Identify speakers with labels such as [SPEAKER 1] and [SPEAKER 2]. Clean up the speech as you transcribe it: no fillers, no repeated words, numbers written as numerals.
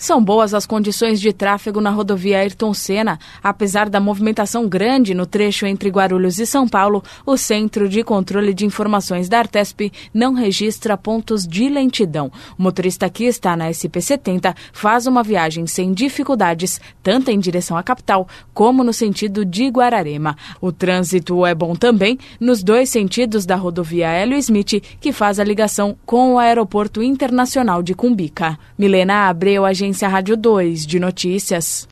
[SPEAKER 1] São boas as condições de tráfego na rodovia Ayrton Senna. Apesar da movimentação grande no trecho entre Guarulhos e São Paulo, o Centro de Controle de Informações da Artesp não registra pontos de lentidão. O motorista que está na SP-70 faz uma viagem sem dificuldades, tanto em direção à capital como no sentido de Guararema. O trânsito é bom também nos dois sentidos da rodovia Hélio Smith, que faz a ligação com o Aeroporto Internacional de Cumbica. Milena Abreu, Agência Rádio 2 de Notícias.